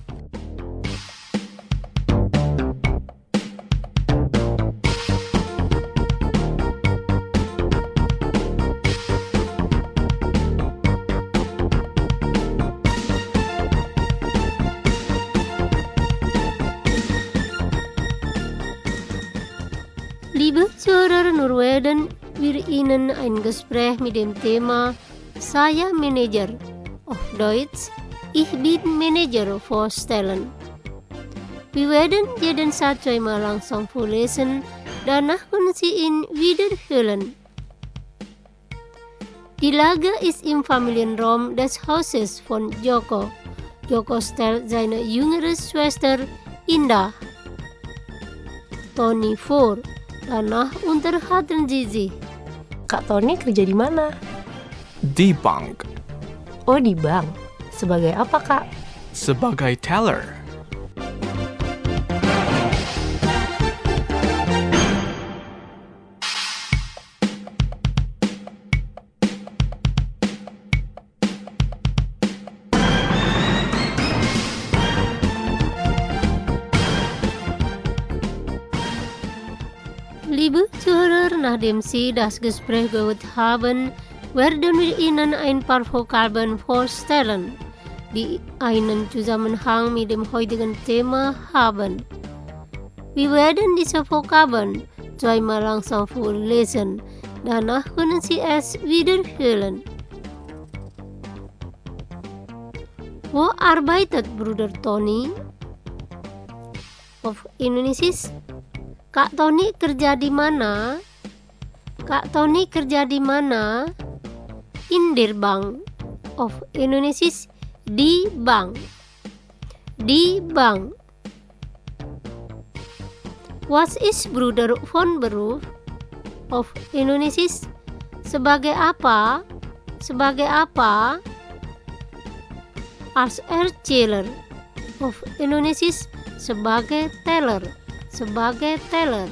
Liebe Zuhörer, nur werden wir Ihnen ein Gespräch mit dem Thema Saya Manager, auf Deutsch, ich bin Manager vorstellen. Wir werden jeden Satz einmal langsam vorlesen, danach können Sie ihn wiederholen. Die Lage ist im Familienraum des Hauses von Joko. Joko stellt seine jüngere Schwester Indah. Tony voor. Danach unterhalten sie sich. Kak Tony kerja di mana? Di bank. Oh, di bank. Sebagai apa, Kak? Sebagai teller. Liebe Zuhörer, nachdem Sie das Gespräch gehört haben, werden wir Ihnen ein paar Vokabeln vorstellen, die einen Zusammenhang mit dem heutigen Thema haben. Wir werden diese Vokabeln zweimal langsam vorlesen, danach können Sie es wiederholen. Wo arbeitet Bruder Tony? Auf Indonesisch, Kak Tony kerja di mana? Kak Tony kerja di mana? In der Bank. Of Indonesisch, di bank. Di bank. Was ist Bruder von Beruf? Of Indonesisch, sebagai apa? Sebagai apa? Als Erzähler. Of Indonesisch, sebagai teller. Sebagai teller.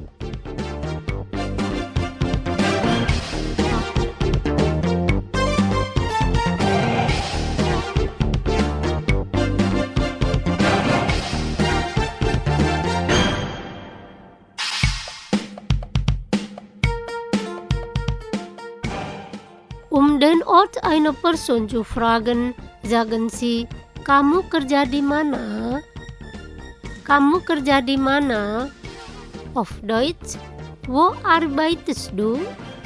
Um den Ort einer Person zu fragen, sagen Sie, kamu kerja di mana? Kamu kerja di mana? Auf Deutsch, wo arbeitest du?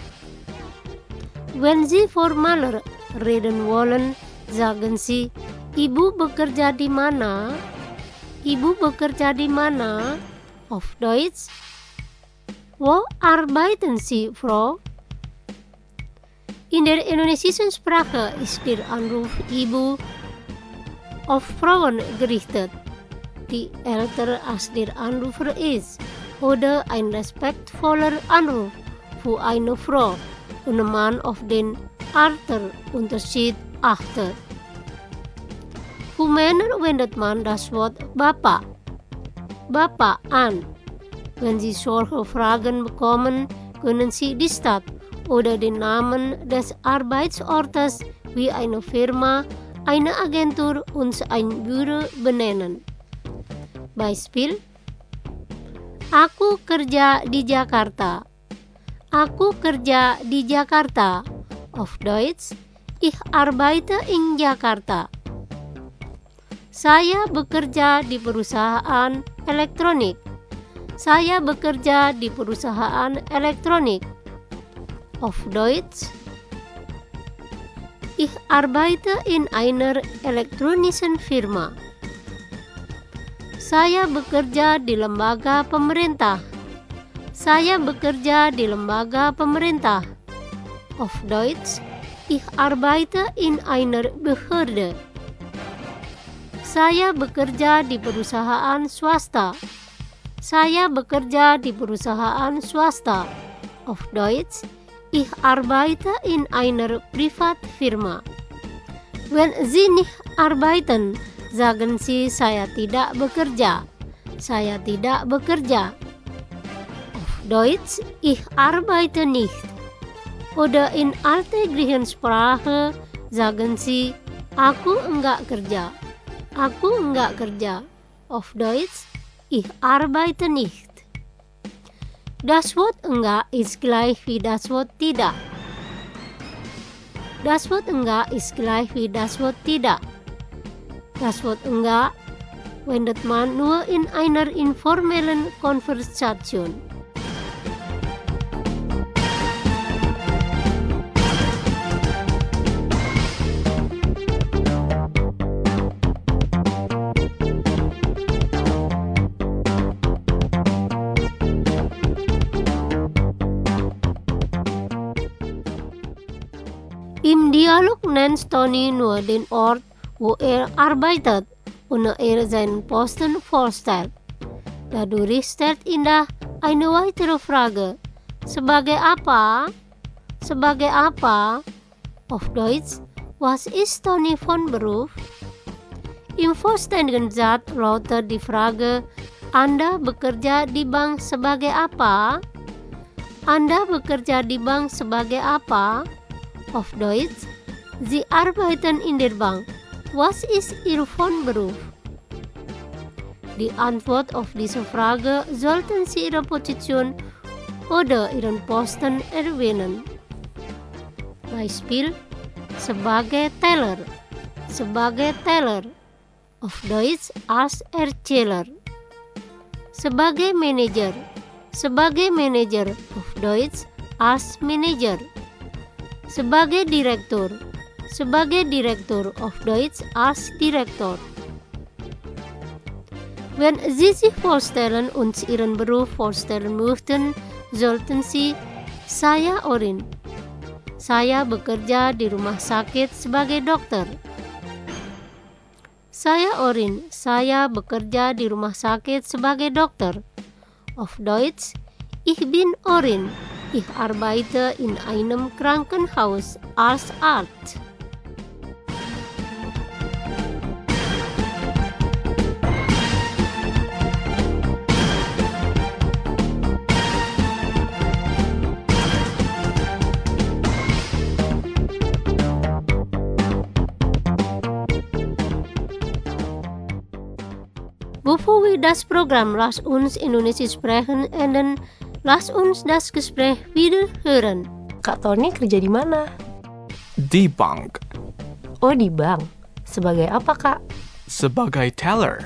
Wenn Sie formaler reden wollen, sagen Sie, Ibu bekerja di mana? Ibu bekerja di mana? Auf Deutsch, wo arbeiten Sie, Frau? In der indonesischen Sprache ist der Anruf Ibu auf Frauen gerichtet, die älter als der Anrufer ist, oder ein respektvoller Anruf für eine Frau und man auf den Altersunterschied achtet. Für Männer wendet man das Wort Bapak, Bapak an. Wenn Sie solche Fragen bekommen, können Sie die Stadt oder den Namen des Arbeitsortes wie eine Firma, eine Agentur und ein Büro benennen. Beispiel, aku kerja di Jakarta. Aku kerja di Jakarta. Auf Deutsch, ich arbeite in Jakarta. Saya bekerja di perusahaan elektronik. Saya bekerja di perusahaan elektronik. Auf Deutsch, ich arbeite in einer elektronischen Firma. Saya bekerja di lembaga pemerintah. Saya bekerja di lembaga pemerintah. Auf Deutsch, ich arbeite in einer Behörde. Saya bekerja di perusahaan swasta. Saya bekerja di perusahaan swasta. Auf Deutsch, ich arbeite in einer Privatfirma. Wenn Sie nicht arbeiten, sagen Sie, saya tidak bekerja. Saya tidak bekerja. Auf Deutsch, ich arbeite nicht. Oder in alltäglichen Sprache sagen Sie, aku enggak kerja. Aku enggak kerja. Auf Deutsch, ich arbeite nicht. Das Wort enggak ist gleich wie das Wort tidak. Das Wort enggak ist gleich wie das Wort tidak. Das Wort enggak wendet man nur in einer informellen Konversation. Im Dialog nennt Tony nur den Ort, wo er arbeitet und er seinen Posten vorstellt. Dadurch stellt Indah eine weitere Frage. Sebagai apa? Sebagai apa? Auf Deutsch, was ist Toni von Beruf? Im vollständigen Satz lautet die Frage, Anda bekerja di bank sebagai apa? Anda bekerja di bank sebagai apa? Auf Deutsch, Sie arbeiten in der Bank. Was ist Ihr von Beruf? Die Antwort auf diese Frage sollten Sie Ihre Position oder Ihren Posten erwähnen. Beispiel, sebagai Teller, sebagai Teller, auf Deutsch als Erzähler. Sebagai Manager, sebagai Manager, auf Deutsch als Manager. Sebagai Direktur, sebagai Direktur, auf Deutsch als Direktor. Wenn Sie sich vorstellen und Ihren Beruf vorstellen möchten, sollten Sie, saya Orin. Saya bekerja di rumah sakit sebagai dokter. Saya Orin, saya bekerja di rumah sakit sebagai dokter. Auf Deutsch, ich bin Orin. Ich arbeite in einem Krankenhaus als Arzt. Bevor wir das Programm Lass uns Indonesisch sprechen enden, lass uns das Gespräch wieder hören. Kak Toni kerja di mana? Di bank. Oh, di bank. Sebagai apa, Kak? Sebagai teller.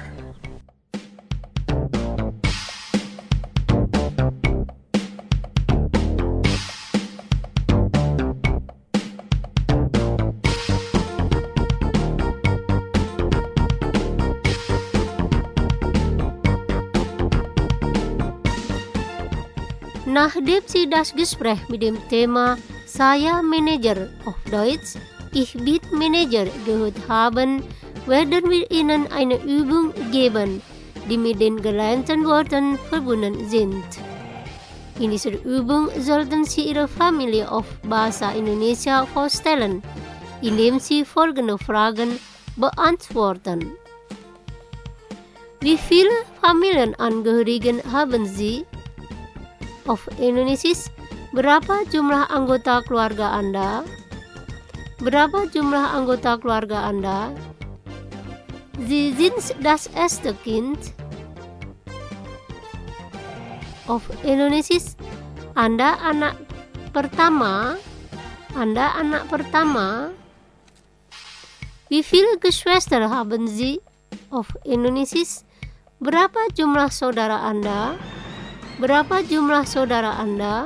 Nachdem Sie das Gespräch mit dem Thema Saya Manager, auf Deutsch Ich bin Manager gehört haben, werden wir Ihnen eine Übung geben, die mit den gelernten Worten verbunden sind. In dieser Übung sollten Sie Ihre Familie auf Bahasa Indonesia vorstellen, indem Sie folgende Fragen beantworten. Wie viele Familienangehörigen haben Sie? Auf Indonesisch, berapa jumlah anggota keluarga Anda? Berapa jumlah anggota keluarga Anda? Sie sind das erste Kind. Auf Indonesisch, Anda anak pertama? Anda anak pertama? Wie viele Geschwister haben Sie? Auf Indonesisch, berapa jumlah saudara Anda? Berapa jumlah saudara Anda?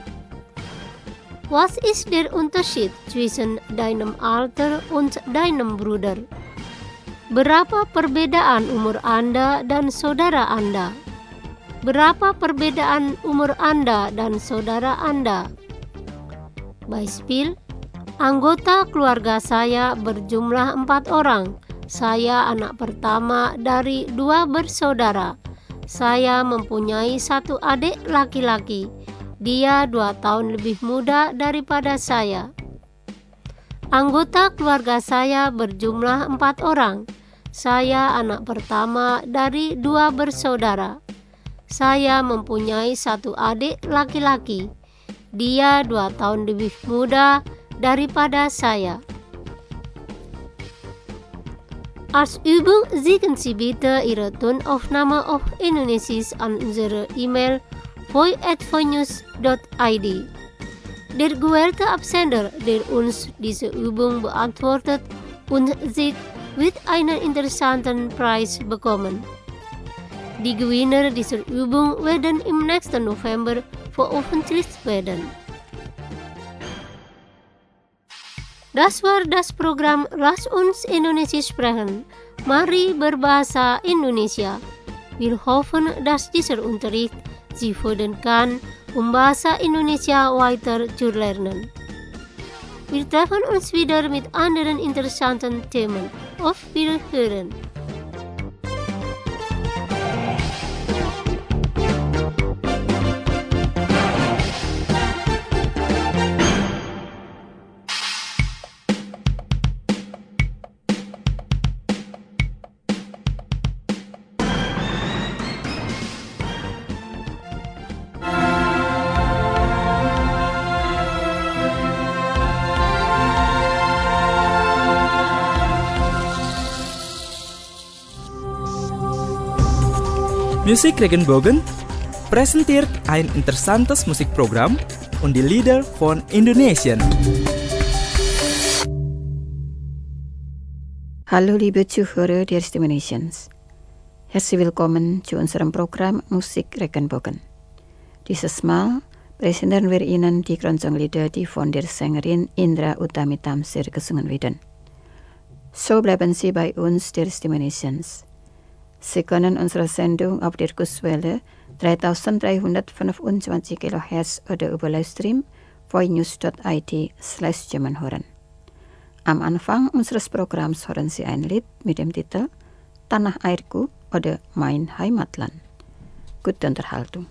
Was ist der Unterschied zwischen deinem Alter und deinem Bruder? Berapa perbedaan umur Anda dan saudara Anda? Berapa perbedaan umur Anda dan saudara Anda? Beispiel, anggota keluarga saya berjumlah empat orang. Saya anak pertama dari dua bersaudara. Saya mempunyai satu adik laki-laki. Dia dua tahun lebih muda daripada saya. Anggota keluarga saya berjumlah empat orang. Saya anak pertama dari dua bersaudara. Saya mempunyai satu adik laki-laki. Dia dua tahun lebih muda daripada saya. Als Übung schicken Sie bitte Ihre Tonaufnahme auf Indonesisch an unsere E-Mail voi at voinews dot i d. Der gewählte Absender, der uns diese Übung beantwortet und sich wird einen interessanten Preis bekommen. Die Gewinner dieser Übung werden im nächsten November veröffentlicht werden. Das war das Programm Lass uns Indonesisch sprechen. Mari berbahasa Indonesia. Wir hoffen, dass dieser Unterricht Sie fördern kann, um Bahasa Indonesia weiter zu lernen. Wir treffen uns wieder mit anderen interessanten Themen. Auf Wiederhören. Musik Regenbogen presenteert ein interessantes Musikprogramm und die Lieder von Indonesien. Hallo liebe Zuhörer der Stimme Nations. Herzlich willkommen zu unserem Programm Musik Regenbogen. Dieses Mal präsentieren wir Ihnen die Keronconglieder, die von der Sängerin Indra Utami Tamsir gesungen werden. So bleiben Sie bei uns, der Stimme Nations. Sie können unsere Sendung auf der Kurswelle dreitausenddreihundertfünfundzwanzig Kilohertz oder über Livestream voinews dot I T slash German hören. Am Anfang unseres Programms hören Sie ein Lied mit dem Titel Tanah Airku oder Mein Heimatland. Gute Unterhaltung.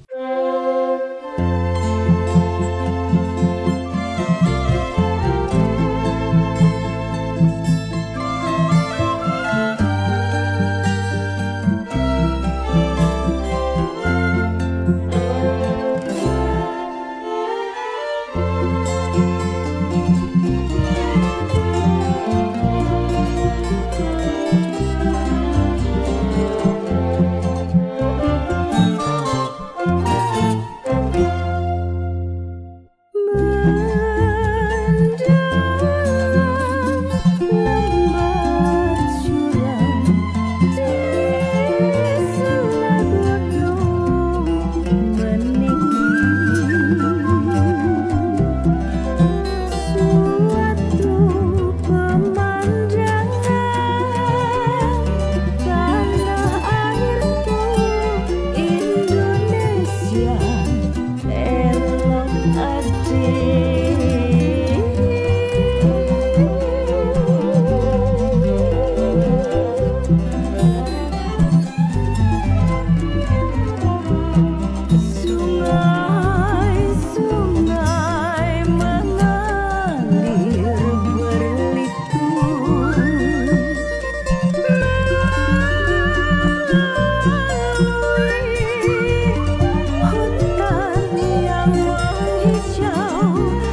Hutan yang menghijau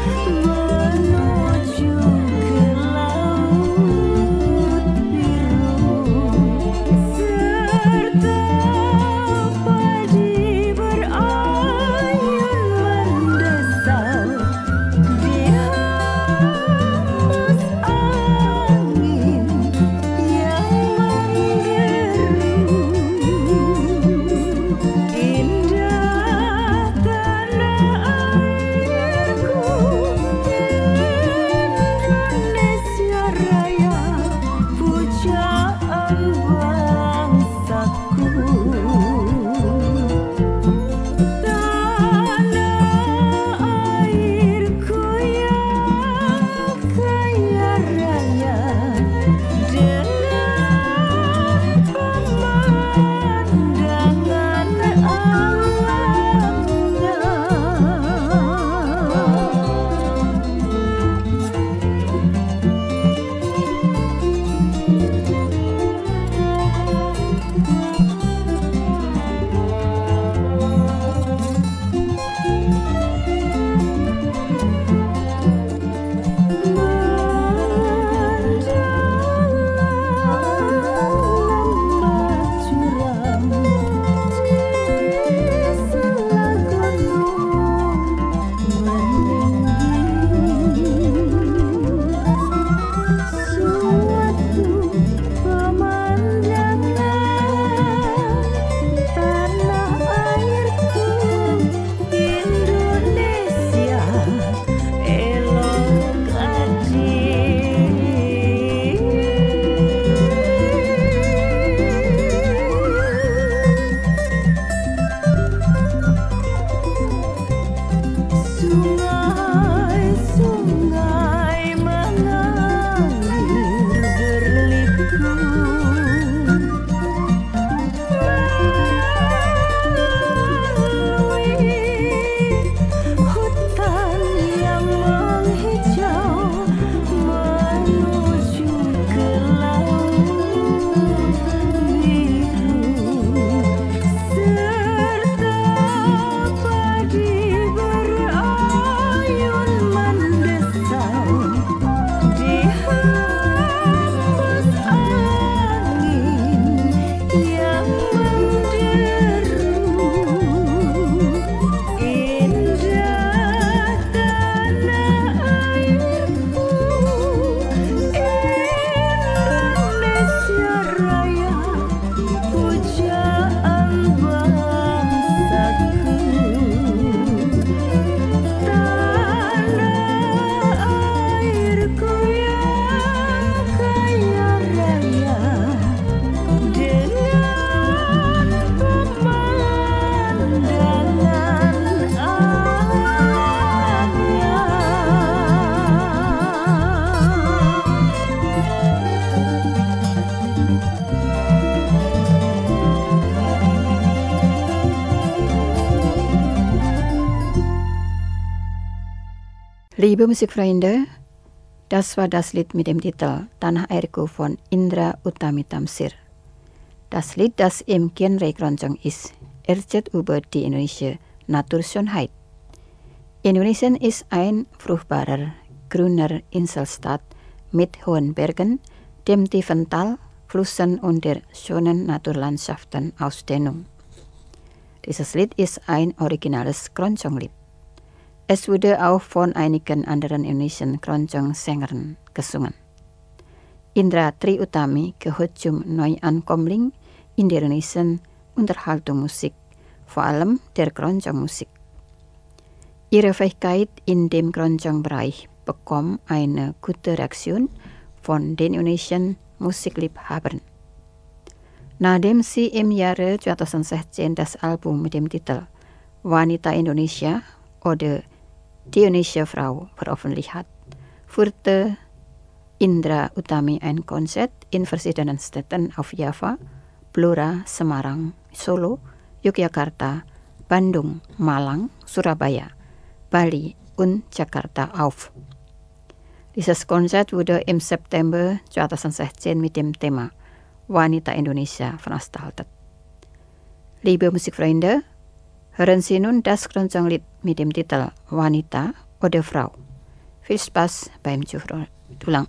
Liebe Musikfreunde, das war das Lied mit dem Titel Tanah Airku von Indra Utami Tamsir. Das Lied, das im Genre Keroncong ist, erzählt über die indonesische Naturschönheit. Indonesien ist ein fruchtbarer, grüner Inselstaat mit hohen Bergen, dem tiefen Tal, Flüssen und der schönen Naturlandschaften Ausdehnung. Dieses Lied ist ein originales Keroncong-Lied. Es wurde auch von einigen anderen indonesischen Keroncong-Sängern gesungen. Indra Tri Utami gehört zum Neuankömmling in der indonesischen Unterhaltungsmusik, vor allem der Keroncong-Musik. Ihre Fähigkeit in dem Keroncong-Bereich bekommt eine gute Reaktion von den indonesischen Musikliebhabern. Nachdem sie im Jahre zweitausendsechzehn das Album mit dem Titel Wanita Indonesia oder Die Indonesia Frau veröffentlicht hat, führte Indra Utami ein Konzert in verschiedenen Städten auf Java, Blora, Semarang, Solo, Yogyakarta, Bandung, Malang, Surabaya, Bali und Jakarta auf. Dieses Konzert wurde im September zweitausendsechzehn mit dem Thema Wanita Indonesia veranstaltet. Liebe Musikfreunde, hören Sie nun das Keroncong-Lied mit dem Titel Wanita oder Frau. Viel Spaß beim Zuhören. Ulang.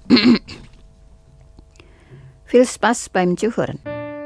Viel Spaß beim Zuhören.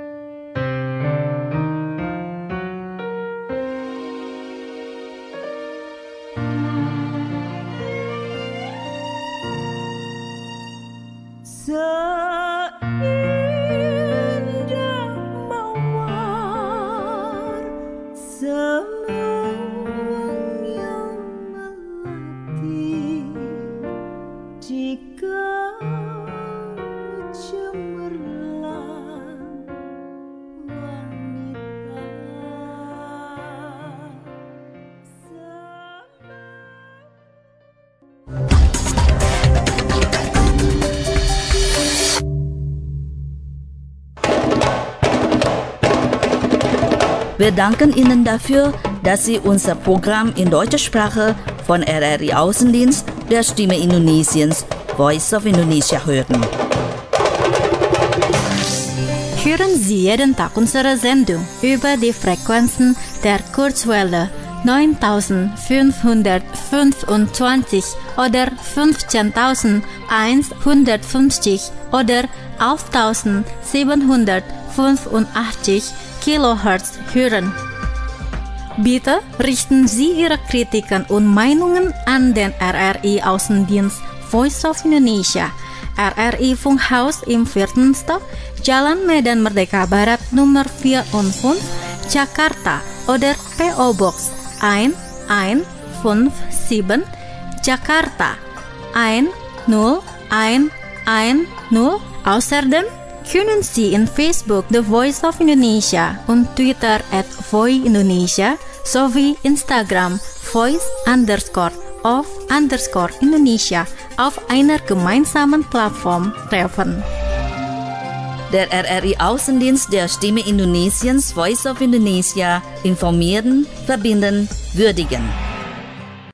Wir danken Ihnen dafür, dass Sie unser Programm in deutscher Sprache von R R I Außendienst der Stimme Indonesiens Voice of Indonesia hören. Hören Sie jeden Tag unsere Sendung über die Frequenzen der Kurzwelle neuntausendfünfhundertfünfundzwanzig oder fünfzehntausendeinhundertfünfzig oder elftausendsiebenhundertfünfundachtzig Kilohertz hören. Bitte richten Sie Ihre Kritiken und Meinungen an den R R I Außendienst Voice of Indonesia, R R I Funkhaus im vierten Stock, Jalan Medan Merdeka Barat Nummer vierundfünfzig, Jakarta oder P O Box eins eins fünf sieben, Jakarta eins null eins eins null. Außerdem können Sie in Facebook The Voice of Indonesia und Twitter at Voi Indonesia sowie Instagram Voice underscore of underscore Indonesia auf einer gemeinsamen Plattform treffen. Der R R I Außendienst der Stimme Indonesiens Voice of Indonesia informieren, verbinden, würdigen.